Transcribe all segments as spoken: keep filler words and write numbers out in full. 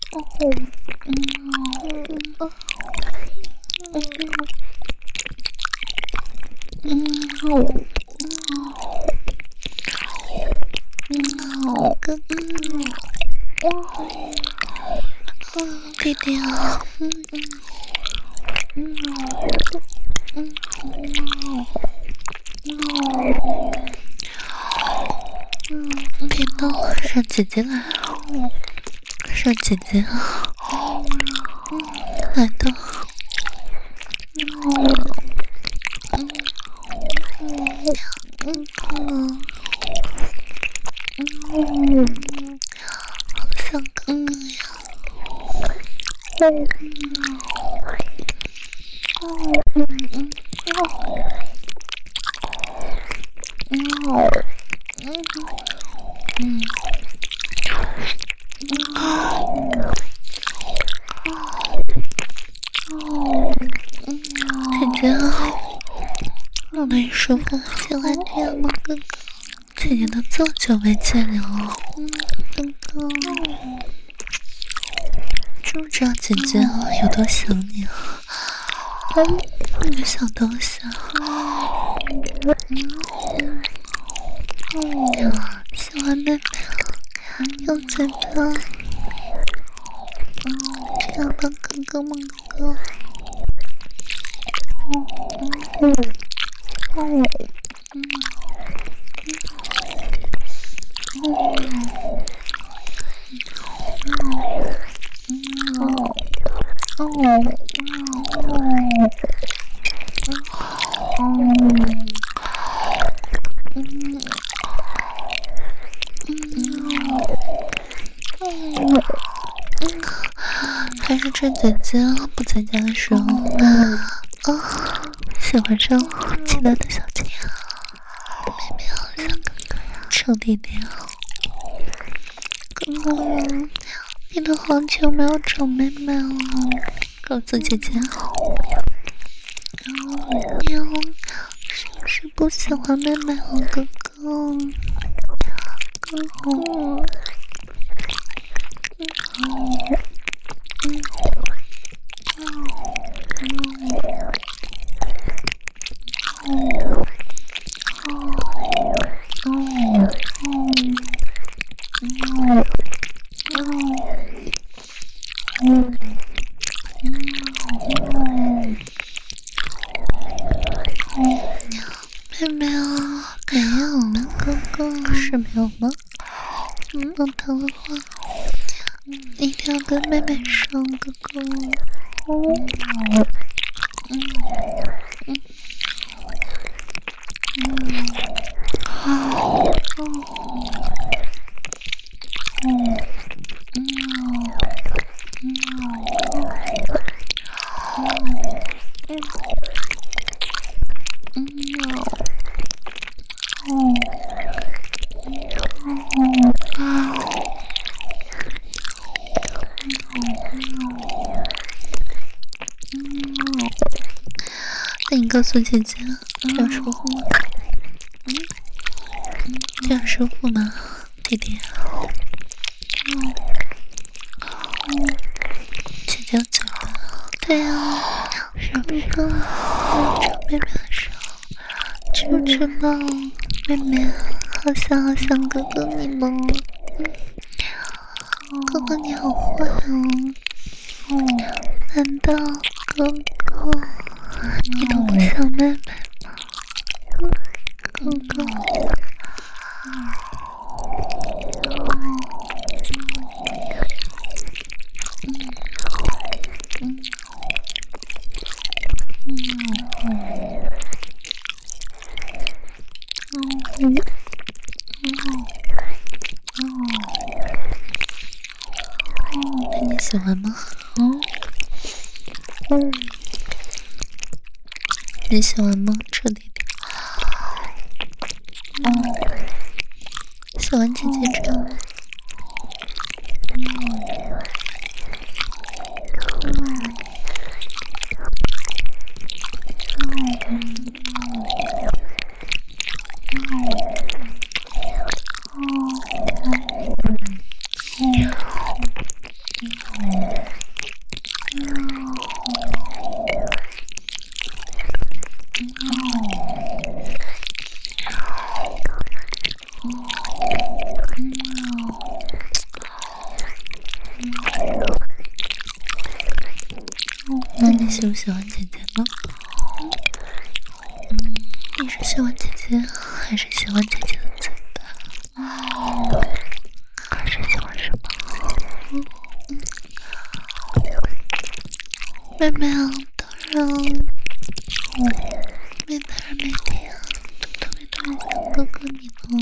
哥哥，弟弟啊，嗯嗯嗯嗯，别动，让姐姐来，让姐姐啊，来的。好想哥哥呀！姐姐啊，我没说过喜欢这样吗？哥哥，姐姐都这么久没见你了，哥哥，知不知道姐姐有多想你啊？你个小东西啊！喜欢妹妹，用嘴巴这样帮哥哥吗？哥哥。嗯嗯还是趁姐姐不在家的时候，啊，喜欢上亲爱的小姐姐，妹妹好像哥哥呀，臭弟弟啊，哥哥，你都好久没有找妹妹了，告诉姐姐，你是不是不喜欢妹妹了，哥哥？哥哥。妹妹啊，没有了，哥哥是没有吗？嗯，不疼的话，你一定要跟妹妹说，哥哥。嗯嗯嗯嗯，好，哦，嗯嗯那你告诉姐姐，这样舒服吗？嗯，这样舒服吗，弟弟？嗯，姐姐嘴巴。对啊，上哥哥找妹妹的时候，知不知道妹妹好想好想哥哥你吗？哥哥你好坏哦！难道哥哥你都不想妹妹吗？哥哥，那你喜欢吗？嗯嗯，你喜欢吗，臭弟弟？嗯，喜欢姐姐这样吗？ 那你喜不喜欢姐姐呢？你是喜欢姐姐，还是喜欢姐姐的嘴巴？还是喜欢什么？妹妹啊，当然，妹当然没听，特别特别喜欢哥哥你呢。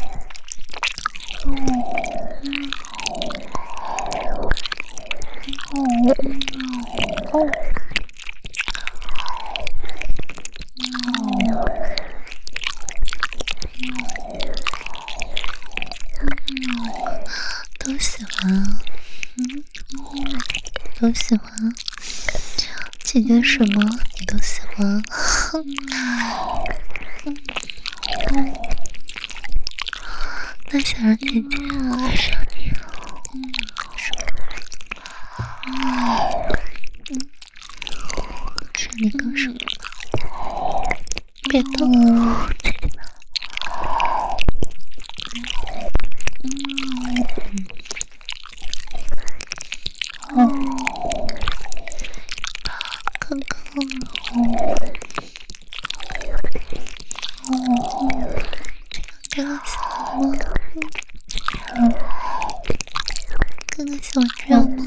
都喜欢啊，嗯，都喜欢。姐姐什么你都喜欢。那想让姐姐爱上你，是你更说，别动姐姐们。刚刚，这样喜欢吗？哥哥喜欢这样吗？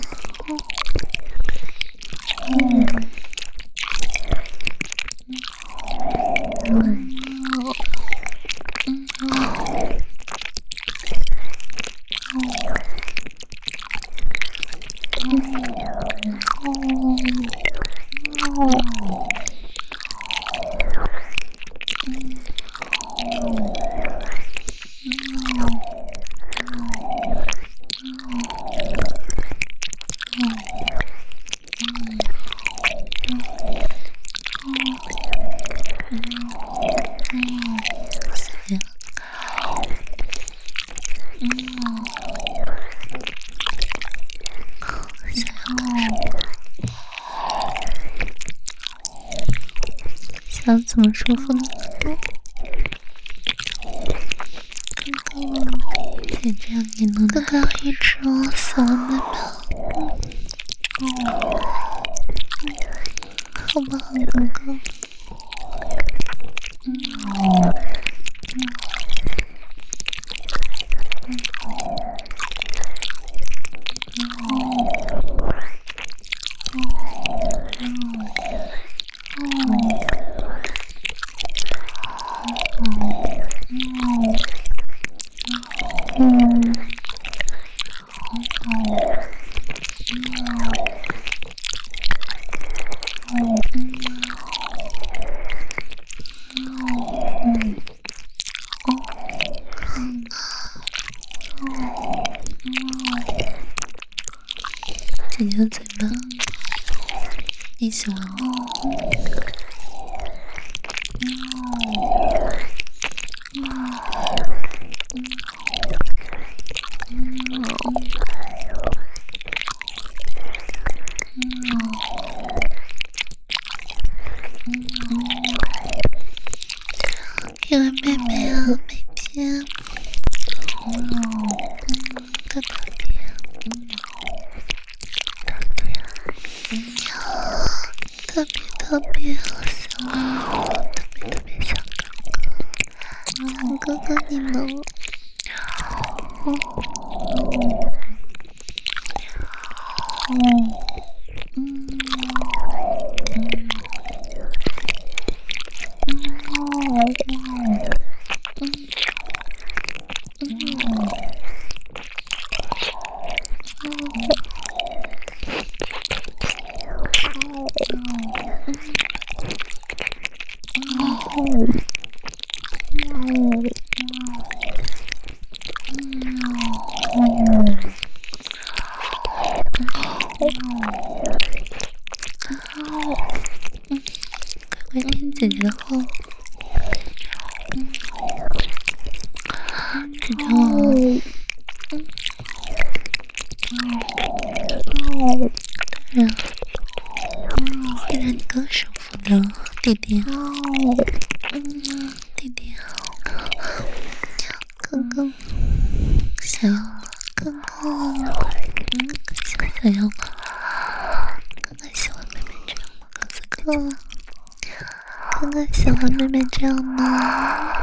想怎么舒服呢？姐这样你能哥哥一直哦，喜欢妹妹，好不好，哥哥？姐姐的嘴巴，你喜欢吗？因为妹妹啊，每天都特别。特别特别想我，特别特别想哥哥，想哥哥你能，嗯嗯嗯乖乖听姐姐的话，姐姐我， 当然，会让你更舒服的，弟弟。弟弟，哥哥想要吗？哥哥，嗯，想想要吗？哥哥喜欢妹妹这样吗？哥哥，哥哥喜欢妹妹这样吗？